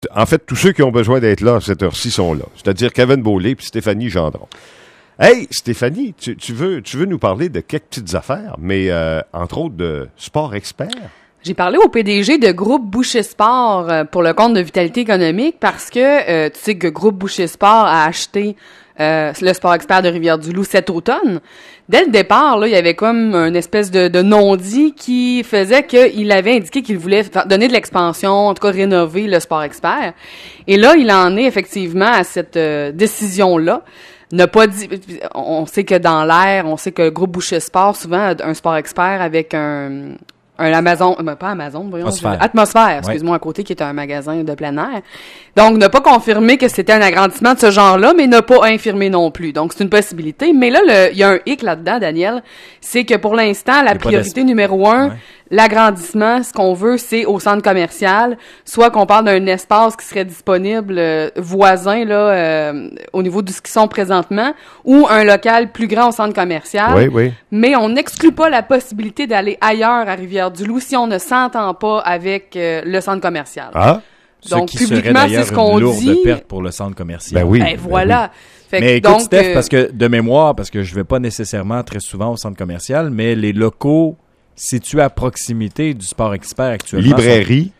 En fait, tous ceux qui ont besoin d'être là à cette heure-ci sont là. C'est-à-dire Kevin Beaulieu et Stéphanie Gendron. Hey, Stéphanie, tu veux nous parler de quelques petites affaires, mais entre autres de Sport Expert? J'ai parlé au PDG de Groupe Boucher Sport pour le compte de Vitalité économique parce que tu sais que Groupe Boucher Sport a acheté le Sport Expert de Rivière-du-Loup cet automne. Dès le départ, là, il y avait comme une espèce de non-dit qui faisait qu'il avait indiqué qu'il voulait donner de l'expansion, en tout cas rénover le Sport Expert. Et là, il en est effectivement à cette décision-là. N'a pas dit, on sait que dans l'air, on sait que le Groupe Boucher Sport souvent a un Sport Expert avec un Amazon, pas Amazon, voyons. Atmosphère, excuse-moi, à côté, qui est un magasin de plein air. Donc, n'a pas confirmé que c'était un agrandissement de ce genre-là, mais n'a pas infirmé non plus. Donc, c'est une possibilité. Mais là, il y a un hic là-dedans, Daniel. C'est que pour l'instant, la priorité numéro 1, l'agrandissement, ce qu'on veut, c'est au centre commercial. Soit qu'on parle d'un espace qui serait disponible voisin, là, au niveau de ce qu'ils sont présentement, ou un local plus grand au centre commercial. Oui, oui. Mais on n'exclut pas la possibilité d'aller ailleurs à Rivière-du-Loup si on ne s'entend pas avec le centre commercial. Ah. Donc, ce qui publiquement, serait d'ailleurs c'est ce qu'on une lourde dit. perte pour le centre commercial. Ben oui. Ben voilà. Fait que Mais écoute, donc, Steph, parce que de mémoire, parce que je vais pas nécessairement très souvent au centre commercial, mais les locaux situés à proximité du Sport Expert actuellement... Librairie.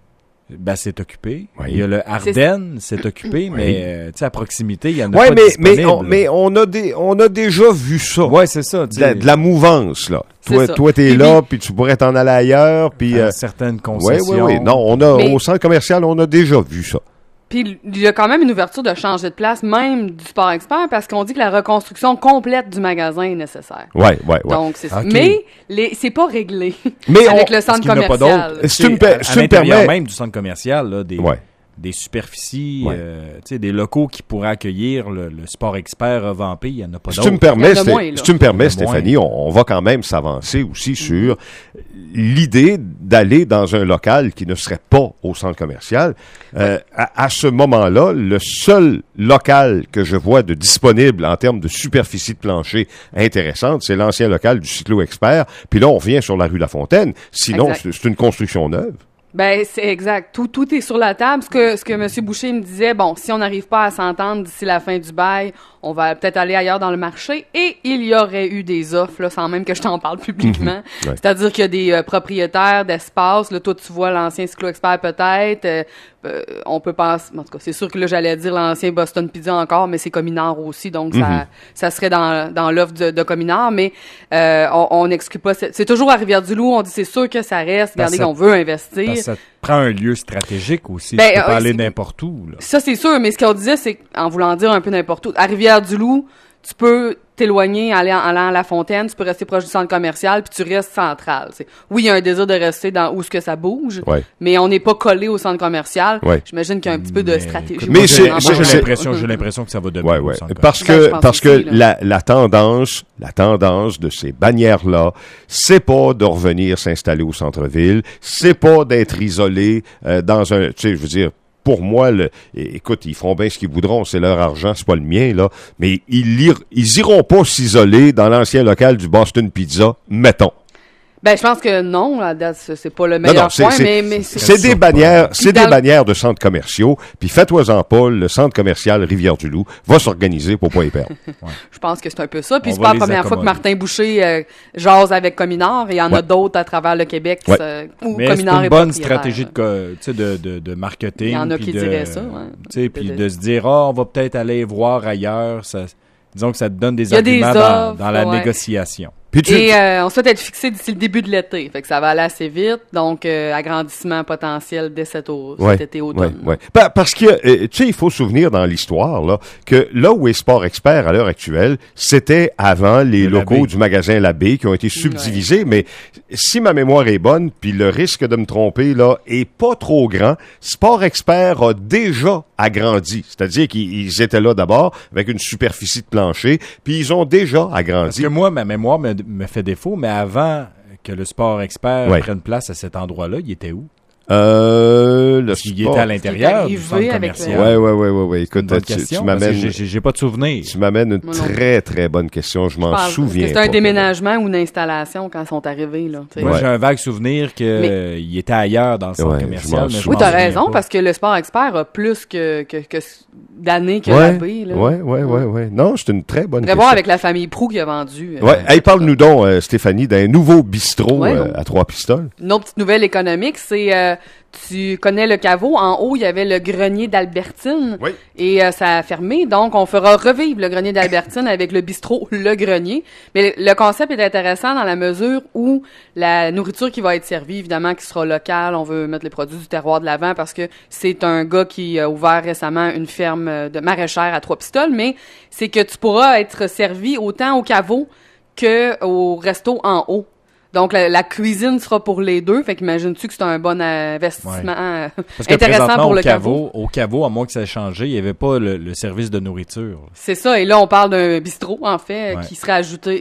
Ben, c'est occupé. Oui. Il y a le Ardennes, c'est occupé, mais tu sais, à proximité, il y en a Oui, pas disponible. mais on a déjà vu ça. Ouais, c'est ça. De la mouvance, là. C'est ça. Toi, t'es là, puis tu pourrais t'en aller ailleurs, puis... certaines concessions. Oui. Non, au centre commercial, on a déjà vu ça. Puis il y a quand même une ouverture de changer de place, même du Sport Expert, parce qu'on dit que la reconstruction complète du magasin est nécessaire. Oui. Donc, c'est ça. Okay. Mais c'est pas réglé Mais avec le centre qu'il n'y en a pas commercial. d'autres. Si tu me À l'intérieur permets... même du centre commercial, là, des superficies, tu sais, des locaux qui pourraient accueillir le Sport Expert revampé, il n'y en a pas Si d'autres. tu me permets, Il y en a moins, là. si tu me permets, Il y en a Stéphanie, on va quand même s'avancer aussi sur l'idée d'aller dans un local qui ne serait pas au centre commercial. À ce moment-là, le seul local que je vois de disponible en termes de superficie de plancher intéressante, c'est l'ancien local du Cyclo Expert. Puis là, on revient sur la rue La Fontaine. Sinon, c'est une construction neuve. Ben, c'est exact. Tout est sur la table. Ce que M. Boucher me disait, bon, si on n'arrive pas à s'entendre d'ici la fin du bail, on va peut-être aller ailleurs dans le marché. Et il y aurait eu des offres, là, sans même que je t'en parle publiquement. Ouais. C'est-à-dire qu'il y a des propriétaires d'espace. Là, toi, tu vois l'ancien Cyclo Expert peut-être. On peut penser... En tout cas, c'est sûr que là, j'allais dire l'ancien Boston Pizza encore, mais c'est Cominard aussi. Donc, ça serait dans l'offre de Cominard. Mais on n'exclut pas... C'est toujours à Rivière-du-Loup. On dit c'est sûr que ça reste. Regardez, on veut investir. Parce que ça te prend un lieu stratégique aussi. Ben, tu peux pas aller n'importe où. Là. Ça, c'est sûr, mais ce qu'on disait, c'est en voulant dire un peu n'importe où. À Rivière-du-Loup, tu peux t'éloigner, allant à La Fontaine, tu peux rester proche du centre commercial, puis tu restes central. Oui, il y a un désir de rester dans où ce que ça bouge, mais on n'est pas collé au centre commercial. Ouais. J'imagine qu'il y a un petit peu de stratégie. Mais j'ai l'impression que ça va demeurer au centre commercial. Parce que la tendance de ces bannières-là, c'est pas de revenir s'installer au centre-ville, c'est pas d'être isolé dans un, tu sais, je veux dire, pour moi, écoute, ils feront bien ce qu'ils voudront, c'est leur argent, c'est pas le mien, là. Mais ils iront pas s'isoler dans l'ancien local du Boston Pizza, mettons. Ben, je pense que non, à date, c'est pas le meilleur point, mais c'est des bannières de centres commerciaux, puis faites-toi-en pas, le centre commercial Rivière-du-Loup va s'organiser pour pas y perdre. Je pense que c'est un peu ça, puis c'est pas la première fois que Martin Boucher jase avec Cominard, il y en a d'autres à travers le Québec où mais Cominard c'est une bonne stratégie de marketing. Il y en a qui diraient ça, puis de se dire, on va peut-être aller voir ailleurs, disons que ça te donne des arguments dans la négociation. Et on souhaite être fixé d'ici le début de l'été. Fait que ça va aller assez vite. Donc, agrandissement potentiel dès cet été automne. Ouais. Parce que, tu sais, il faut se souvenir dans l'histoire là que là où est Sport Expert à l'heure actuelle, c'était avant les locaux du magasin Labbé qui ont été subdivisés. Mais si ma mémoire est bonne, puis le risque de me tromper là est pas trop grand, Sport Expert a déjà agrandi. C'est-à-dire qu'ils étaient là d'abord avec une superficie de plancher, puis ils ont déjà agrandi. Parce que moi, ma mémoire me fait défaut, mais avant que le Sport Expert prenne place à cet endroit-là, il était où? Le il était à l'intérieur du centre commercial. Ouais. Écoute, tu m'amènes... J'ai pas de souvenir. Tu m'amènes une très, très bonne question. Je m'en souviens. C'était un déménagement ou une installation quand ils sont arrivés, là. Moi, j'ai un vague souvenir qu'il était ailleurs dans le centre commercial. Oui, t'as raison, parce que le Sport Expert a plus que d'années que la baie, là. Ouais. Non, c'est une très bonne question. voir avec la famille Proux qui a vendu. Hey, parle-nous donc, Stéphanie, d'un nouveau bistrot à 3 pistoles. Une autre petite nouvelle économique, c'est... tu connais le caveau. En haut, il y avait le grenier d'Albertine. Oui. Et ça a fermé. Donc, on fera revivre le grenier d'Albertine avec le bistrot Le Grenier. Mais le concept est intéressant dans la mesure où la nourriture qui va être servie, évidemment, qui sera locale. On veut mettre les produits du terroir de l'avant parce que c'est un gars qui a ouvert récemment une ferme de maraîchère à 3 pistoles. Mais c'est que tu pourras être servi autant au caveau qu'au resto en haut. Donc, la cuisine sera pour les deux. Fait qu'imagines-tu que c'est un bon investissement intéressant pour le caveau. Au caveau, à moins que ça ait changé, il n'y avait pas le service de nourriture. C'est ça. Et là, on parle d'un bistrot, en fait, qui sera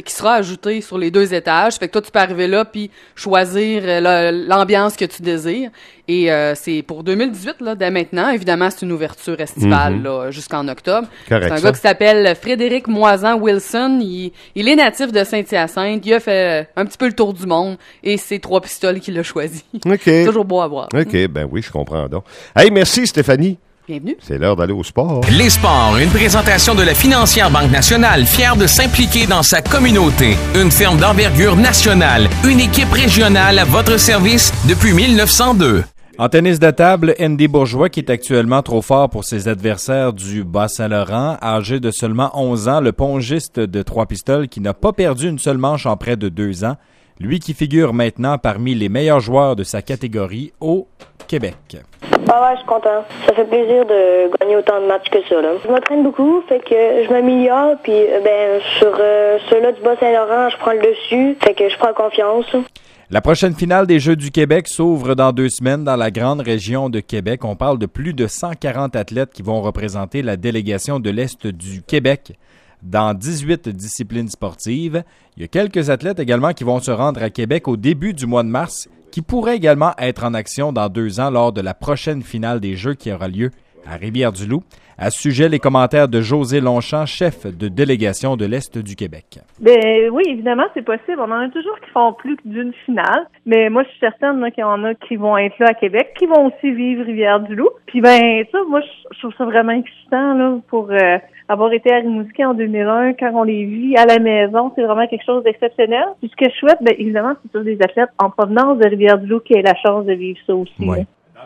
ajouté sur les 2 étages. Fait que toi, tu peux arriver là puis choisir l'ambiance que tu désires. Et c'est pour 2018, là, dès maintenant. Évidemment, c'est une ouverture estivale là, jusqu'en octobre. Correct, c'est un gars qui s'appelle Frédéric Moisan-Wilson. Il est natif de Saint-Hyacinthe. Il a fait un petit peu le tour du monde. Et c'est 3 pistoles qu'il a choisi. OK. Toujours beau à voir. OK, ben oui, je comprends donc. Hey, merci Stéphanie. Bienvenue. C'est l'heure d'aller au sport. Les sports, une présentation de la Financière Banque Nationale, fière de s'impliquer dans sa communauté. Une firme d'envergure nationale, une équipe régionale à votre service depuis 1902. En tennis de table, Andy Bourgeois, qui est actuellement trop fort pour ses adversaires du Bas-Saint-Laurent, âgé de seulement 11 ans, le pongiste de 3 pistoles qui n'a pas perdu une seule manche en près de 2 ans, lui qui figure maintenant parmi les meilleurs joueurs de sa catégorie au Québec. Ah ouais, je suis content. Ça fait plaisir de gagner autant de matchs que ça, là. Je m'entraîne beaucoup, fait que je m'améliore, puis sur ceux-là du Bas-Saint-Laurent, je prends le dessus, fait que je prends confiance. La prochaine finale des Jeux du Québec s'ouvre dans 2 semaines dans la grande région de Québec. On parle de plus de 140 athlètes qui vont représenter la délégation de l'Est du Québec dans 18 disciplines sportives. Il y a quelques athlètes également qui vont se rendre à Québec au début du mois de mars, qui pourraient également être en action dans 2 ans lors de la prochaine finale des Jeux qui aura lieu à Rivière-du-Loup. À ce sujet, les commentaires de José Longchamp, chef de délégation de l'Est du Québec. Ben oui, évidemment, c'est possible. On en a toujours qui font plus d'une finale, mais moi, je suis certaine qu'il y en a qui vont être là à Québec, qui vont aussi vivre Rivière-du-Loup. Puis ça, moi, je trouve ça vraiment excitant là pour avoir été à Rimouski en 2001, quand on les vit à la maison, c'est vraiment quelque chose d'exceptionnel. Puis ce que je souhaite, évidemment, c'est tous des athlètes en provenance de Rivière-du-Loup qui aient la chance de vivre ça aussi. Ouais.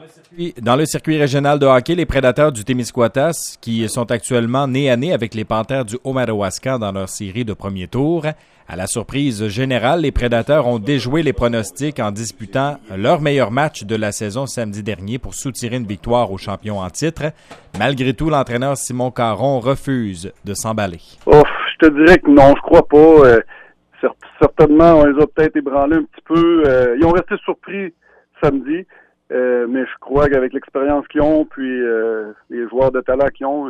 Dans le circuit régional de hockey, les Prédateurs du Témiscouatas, qui sont actuellement nez à nez avec les Panthères du Haut-Madawaska dans leur série de premier tour. À la surprise générale, les Prédateurs ont déjoué les pronostics en disputant leur meilleur match de la saison samedi dernier pour soutirer une victoire aux champions en titre. Malgré tout, l'entraîneur Simon Caron refuse de s'emballer. Je te dirais que non, je crois pas. Certainement, on les a peut-être ébranlés un petit peu. Ils ont resté surpris samedi. Mais je crois qu'avec l'expérience qu'ils ont, puis les joueurs de talent qu'ils ont,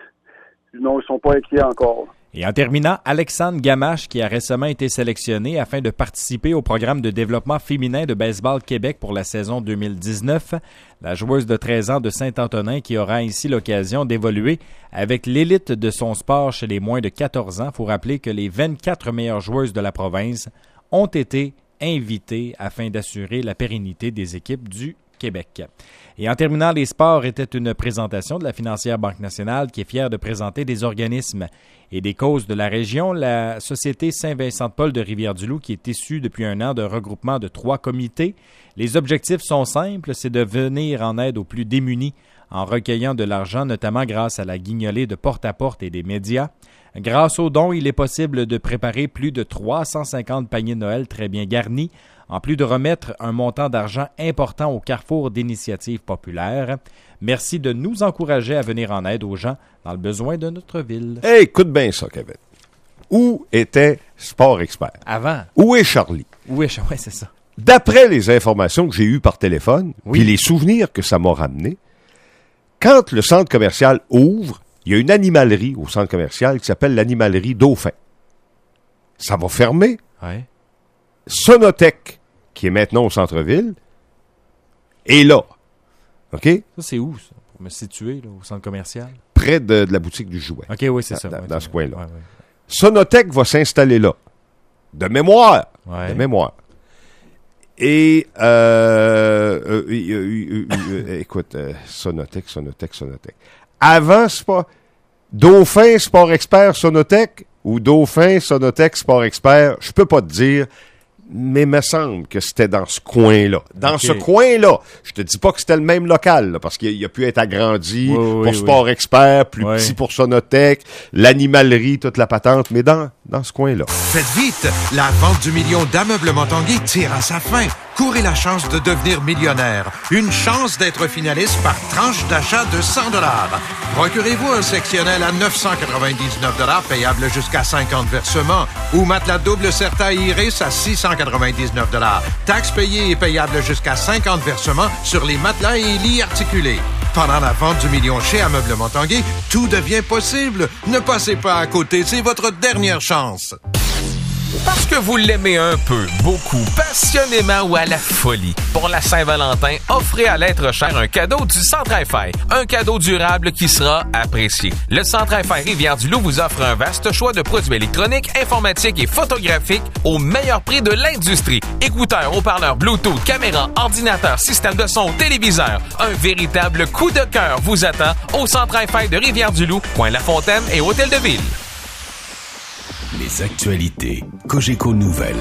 non, ils sont pas inquiets encore. Et en terminant, Alexandre Gamache, qui a récemment été sélectionné afin de participer au programme de développement féminin de Baseball Québec pour la saison 2019. La joueuse de 13 ans de Saint-Antonin qui aura ainsi l'occasion d'évoluer avec l'élite de son sport chez les moins de 14 ans. Il faut rappeler que les 24 meilleures joueuses de la province ont été invitées afin d'assurer la pérennité des équipes du Québec. Et en terminant, les sports étaient une présentation de la Financière Banque Nationale qui est fière de présenter des organismes et des causes de la région. La Société Saint-Vincent-de-Paul de Rivière-du-Loup qui est issue depuis un an d'un regroupement de 3 comités. Les objectifs sont simples, c'est de venir en aide aux plus démunis en recueillant de l'argent, notamment grâce à la guignolée de porte-à-porte et des médias. Grâce aux dons, il est possible de préparer plus de 350 paniers de Noël très bien garnis, en plus de remettre un montant d'argent important au carrefour d'initiatives populaires. Merci de nous encourager à venir en aide aux gens dans le besoin de notre ville. Hey, écoute bien ça, Kevin. Où était Sport Expert? Avant. Où est Charlie? Oui, c'est ça. D'après les informations que j'ai eues par téléphone, puis les souvenirs que ça m'a ramené, quand le centre commercial ouvre, il y a une animalerie au centre commercial qui s'appelle l'animalerie Dauphin. Ça va fermer. Ouais. Sonotech, qui est maintenant au centre-ville, est là. OK? Ça, c'est où, ça? Pour me situer, là, au centre commercial? Près de la boutique du jouet. OK, oui, c'est ça. Dans ce coin-là. Ouais. Sonotec va s'installer là. De mémoire. Ouais. De mémoire. Et, écoute, Sonotec. Avant, c'est pas Dauphin Sport Expert Sonotec ou Dauphin Sonotec Sport Expert, je peux pas te dire, mais il me semble que c'était dans ce coin-là. Ce coin-là. Je te dis pas que c'était le même local, là, parce qu'il a pu être agrandi pour Sport Expert, plus petit pour Sonotec, l'animalerie, toute la patente, mais dans ce coin-là. Faites vite! La vente du million d'Ameublement Tanguay tire à sa fin. Courez la chance de devenir millionnaire. Une chance d'être finaliste par tranche d'achat de 100 $. Procurez-vous un sectionnel à 999 $ payable jusqu'à 50 versements ou matelas double Certa Iris à 699 $. Taxes payées et payables jusqu'à 50 versements sur les matelas et lits articulés. Pendant la vente du million chez Ameublement Tanguay, tout devient possible. Ne passez pas à côté, c'est votre dernière chance. Parce que vous l'aimez un peu, beaucoup, passionnément ou à la folie. Pour la Saint-Valentin, offrez à l'être cher un cadeau du Centre Hi-Fi. Un cadeau durable qui sera apprécié. Le Centre Hi-Fi Rivière-du-Loup vous offre un vaste choix de produits électroniques, informatiques et photographiques au meilleur prix de l'industrie. Écouteurs, haut-parleurs, Bluetooth, caméras, ordinateurs, système de son, téléviseurs. Un véritable coup de cœur vous attend au Centre Hi-Fi de Rivière-du-Loup, Coin La Fontaine et Hôtel de Ville. Les actualités Cogeco Nouvelles.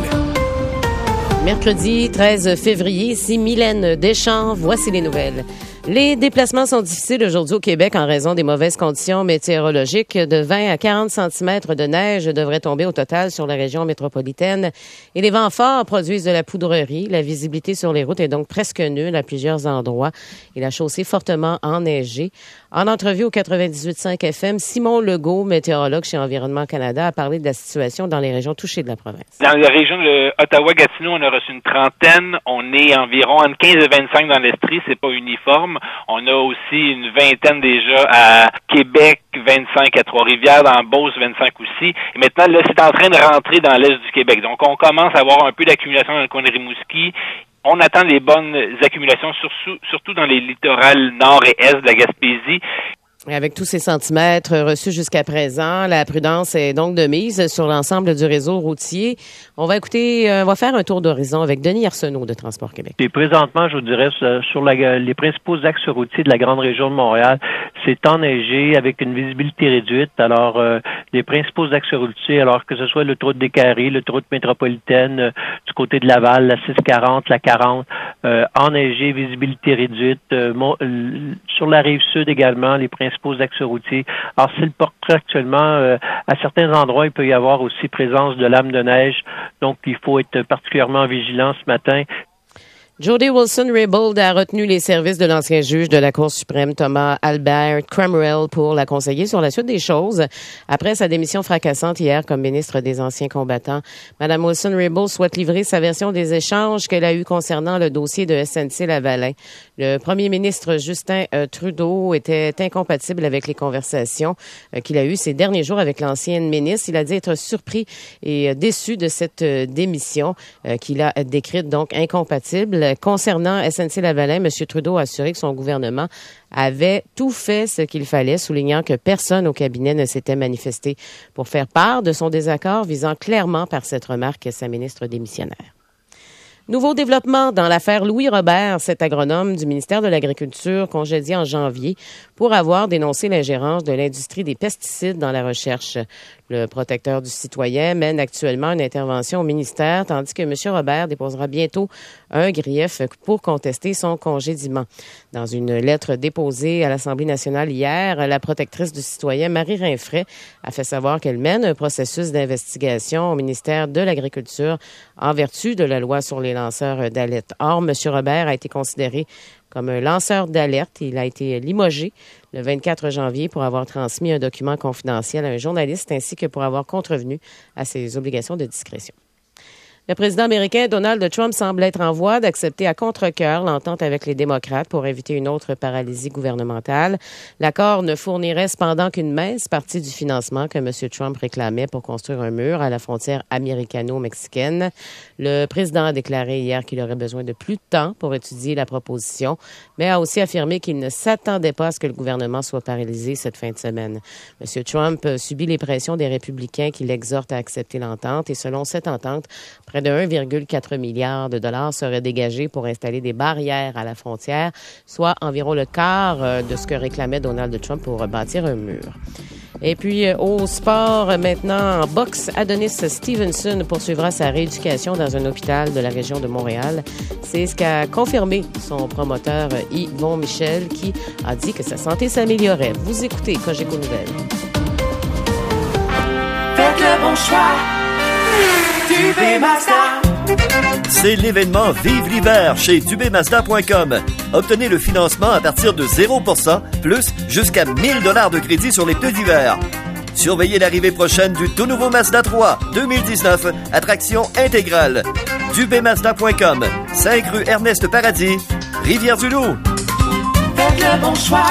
Mercredi 13 février, ici Mylène Deschamps, voici les nouvelles. Les déplacements sont difficiles aujourd'hui au Québec en raison des mauvaises conditions météorologiques. De 20 à 40 cm de neige devraient tomber au total sur la région métropolitaine. Et les vents forts produisent de la poudrerie. La visibilité sur les routes est donc presque nulle à plusieurs endroits. Et la chaussée fortement enneigée. En entrevue au 98.5 FM, Simon Legault, météorologue chez Environnement Canada, a parlé de la situation dans les régions touchées de la province. Dans la région de Ottawa-Gatineau, on a reçu une trentaine. On est environ entre 15 et 25 dans l'Estrie. C'est pas uniforme. On a aussi une vingtaine déjà à Québec, 25 à Trois-Rivières, dans Beauce, 25 aussi. Et maintenant, là, c'est en train de rentrer dans l'Est du Québec. Donc, on commence à avoir un peu d'accumulation dans le coin de Rimouski. On attend des bonnes accumulations, surtout dans les littorales nord et est de la Gaspésie. Avec tous ces centimètres reçus jusqu'à présent, la prudence est donc de mise sur l'ensemble du réseau routier. On va faire un tour d'horizon avec Denis Arsenault de Transport Québec. Et présentement, je vous dirais, sur les principaux axes routiers de la grande région de Montréal, c'est enneigé avec une visibilité réduite. Alors, les principaux axes routiers, alors que ce soit l'autoroute des Carrés, l'autoroute métropolitaine, du côté de Laval, la 640, la 40, enneigé, visibilité réduite. Sur la rive sud également, les principaux axes routiers. Alors, c'est le portrait actuellement. À certains endroits, il peut y avoir aussi présence de lames de neige. Donc, il faut être particulièrement vigilant ce matin. Jody Wilson-Raybould a retenu les services de l'ancien juge de la Cour suprême Thomas Albert Cromwell pour la conseiller sur la suite des choses après sa démission fracassante hier comme ministre des Anciens combattants. Madame Wilson-Raybould souhaite livrer sa version des échanges qu'elle a eus concernant le dossier de SNC-Lavalin. Le premier ministre Justin Trudeau était incompatible avec les conversations qu'il a eues ces derniers jours avec l'ancienne ministre. Il a dit être surpris et déçu de cette démission qu'il a décrite donc incompatible. Concernant SNC-Lavalin, M. Trudeau a assuré que son gouvernement avait tout fait ce qu'il fallait, soulignant que personne au cabinet ne s'était manifesté pour faire part de son désaccord, visant clairement par cette remarque sa ministre démissionnaire. Nouveau développement dans l'affaire Louis Robert, cet agronome du ministère de l'Agriculture congédié en janvier pour avoir dénoncé l'ingérence de l'industrie des pesticides dans la recherche. Le protecteur du citoyen mène actuellement une intervention au ministère, tandis que M. Robert déposera bientôt un grief pour contester son congédiement. Dans une lettre déposée à l'Assemblée nationale hier, la protectrice du citoyen, Marie Rinfray, a fait savoir qu'elle mène un processus d'investigation au ministère de l'Agriculture en vertu de la loi sur les lanceurs d'alerte. Or, M. Robert a été considéré comme un lanceur d'alerte. Il a été limogé le 24 janvier pour avoir transmis un document confidentiel à un journaliste ainsi que pour avoir contrevenu à ses obligations de discrétion. Le président américain Donald Trump semble être en voie d'accepter à contre-cœur l'entente avec les démocrates pour éviter une autre paralysie gouvernementale. L'accord ne fournirait cependant qu'une mince partie du financement que M. Trump réclamait pour construire un mur à la frontière américano-mexicaine. Le président a déclaré hier qu'il aurait besoin de plus de temps pour étudier la proposition, mais a aussi affirmé qu'il ne s'attendait pas à ce que le gouvernement soit paralysé cette fin de semaine. M. Trump subit les pressions des républicains qui l'exhortent à accepter l'entente et selon cette entente, près de 1,4 milliard de dollars seraient dégagés pour installer des barrières à la frontière, soit environ le quart de ce que réclamait Donald Trump pour bâtir un mur. Et puis, au sport, maintenant, en boxe, Adonis Stevenson poursuivra sa rééducation dans un hôpital de la région de Montréal. C'est ce qu'a confirmé son promoteur Yvon Michel, qui a dit que sa santé s'améliorait. Vous écoutez Cogeco Nouvelles. Faites le bon choix. Dubé Mazda. C'est l'événement Vive l'hiver chez dubémazda.com. Obtenez le financement à partir de 0%, plus jusqu'à 1000 $ de crédit sur les pneus d'hiver. Surveillez l'arrivée prochaine du tout nouveau Mazda 3 2019, attraction intégrale. dubémazda.com, 5 rue Ernest Paradis, Rivière-du-Loup. Faites le bon choix.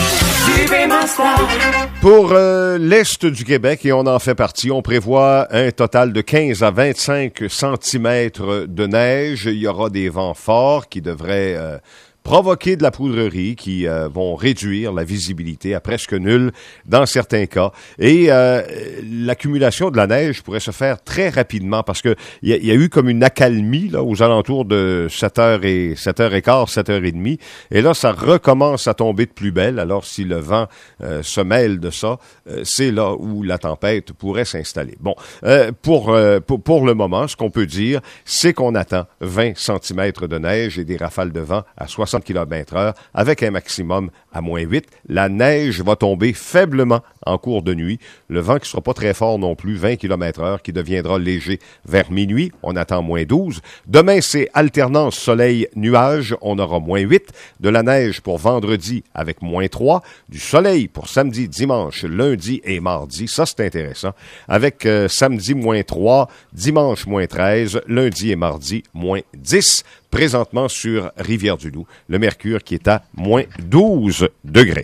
Pour l'Est du Québec, et on en fait partie, on prévoit un total de 15 à 25 centimètres de neige. Il y aura des vents forts qui devraient provoquer de la poudrerie, qui vont réduire la visibilité à presque nulle dans certains cas. Et l'accumulation de la neige pourrait se faire très rapidement parce que il y a eu comme une accalmie là aux alentours de 7h15, 7h30. Et là, ça recommence à tomber de plus belle. Alors, si le vent se mêle de ça, c'est là où la tempête pourrait s'installer. Bon, pour le moment, ce qu'on peut dire, c'est qu'on attend 20 centimètres de neige et des rafales de vent à 60 km/h avec un maximum à -8. La neige va tomber faiblement en cours de nuit. Le vent qui sera pas très fort non plus, 20 km/h, qui deviendra léger vers minuit. On attend -12. Demain, c'est alternance soleil-nuage. On aura -8. De la neige pour vendredi avec -3. Du soleil pour samedi, dimanche, lundi et mardi. Ça, c'est intéressant. Avec samedi -3, dimanche -13, lundi et mardi -10. Présentement sur Rivière-du-Loup, le mercure qui est à -12 degrés.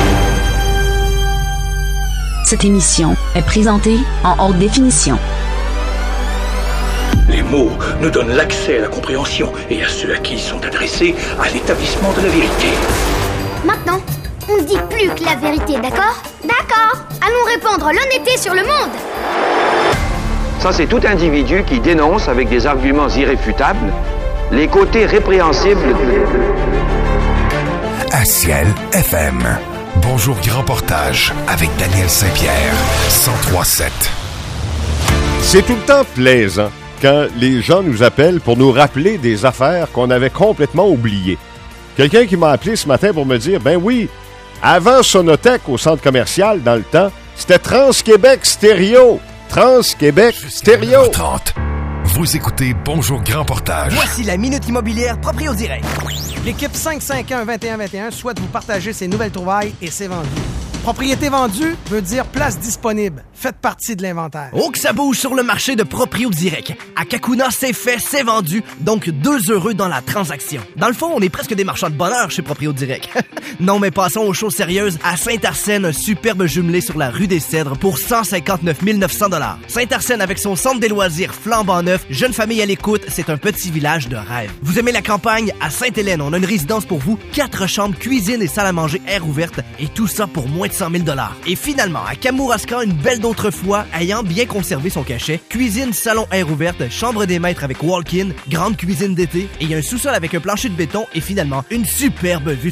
Cette émission est présentée en haute définition. Les mots nous donnent l'accès à la compréhension et à ceux à qui ils sont adressés à l'établissement de la vérité. Maintenant, on ne dit plus que la vérité, d'accord? D'accord. Allons répandre l'honnêteté sur le monde. Ça, c'est tout individu qui dénonce avec des arguments irréfutables les côtés répréhensibles À Ciel FM. Bonjour Grand Portage avec Daniel Saint-Pierre, 103.7. C'est tout le temps plaisant quand les gens nous appellent pour nous rappeler des affaires qu'on avait complètement oubliées. Quelqu'un qui m'a appelé ce matin pour me dire, ben oui, avant Sonothèque au centre commercial, dans le temps, c'était Trans-Québec Stéréo. Trans-Québec Stéréo. 30. Vous écoutez Bonjour Grand Portage. Voici la Minute Immobilière Proprio Direct. L'équipe 551-2121 souhaite vous partager ses nouvelles trouvailles et c'est vendu. Propriété vendue veut dire place disponible. Faites partie de l'inventaire. Oh, que ça bouge sur le marché de Proprio Direct. À Kakuna, c'est fait, c'est vendu. Donc, 2 heureux dans la transaction. Dans le fond, on est presque des marchands de bonheur chez Proprio Direct. Non, mais passons aux choses sérieuses. À Saint-Arsène, un superbe jumelé sur la rue des Cèdres pour 159 900 $. Saint-Arsène, avec son centre des loisirs flambant neuf, jeune famille à l'écoute, c'est un petit village de rêve. Vous aimez la campagne? À Sainte-Hélène, on a une résidence pour vous. 4 chambres, cuisine et salle à manger air ouverte. Et tout ça pour moins de 100 000 $. Et finalement, à Kamouraska, une belle d'autrefois, ayant bien conservé son cachet, cuisine, salon air ouverte, chambre des maîtres avec walk-in, grande cuisine d'été, et un sous-sol avec un plancher de béton, et finalement, une superbe vue